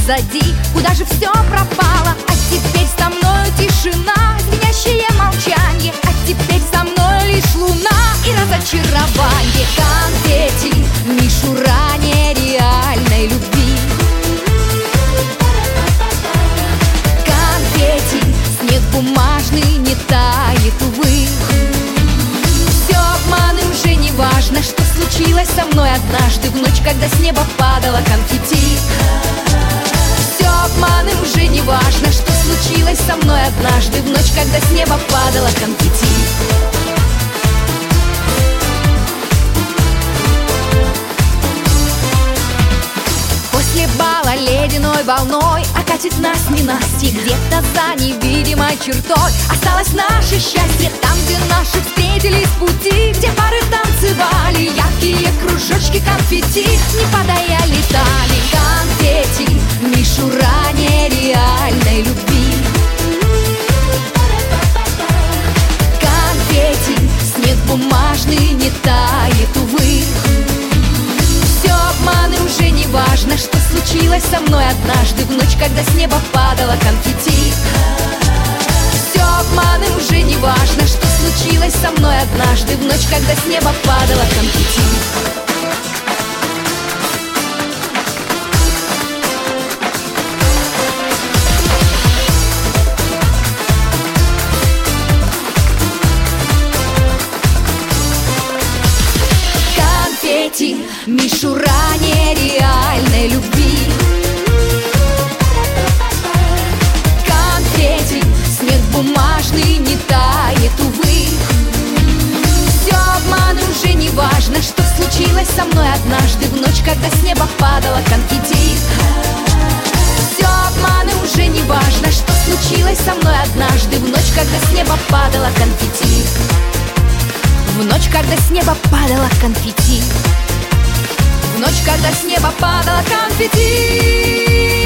позади. Куда же все пропало? А теперь со мною тишина, звенящее молчанье. А теперь со мной лишь луна и разочарование. Конфетти, мишура нереальной любви. Конфетти, снег бумажный не тает, увы. Все обманы, уже не важно, что случилось со мной однажды в ночь, когда с неба падала конфетти. Все обманы, уже не важно, что случилось со мной однажды в ночь, когда с неба падала конфетти. После бала ледяной волной окатит нас ненастье. Где-то за невидимой чертой осталось наше счастье. Там, где наши встретились пути, где пары танцевали, яркие кружочки конфетти, не падая, летали. Конфетти, мишура нереальной любви. Конфетти, снег бумажный не тает, увы. Все обманы, уже не важно, что случилось со мной однажды в ночь, когда с неба падала конфетти. Все обманы, уже не важно, что случилось со мной однажды в ночь, когда с неба падала конфетти. Мишура нереальной любви. Конфетти, снег бумажный не тает, увы. Все обманы, уже не важно, что случилось со мной однажды в ночь, когда с неба падала конфетти. Все обманы, уже не важно, что случилось со мной однажды в ночь, когда с неба падала конфетти. В ночь, когда с неба падала конфетти. В ночь, когда с неба падала конфетти.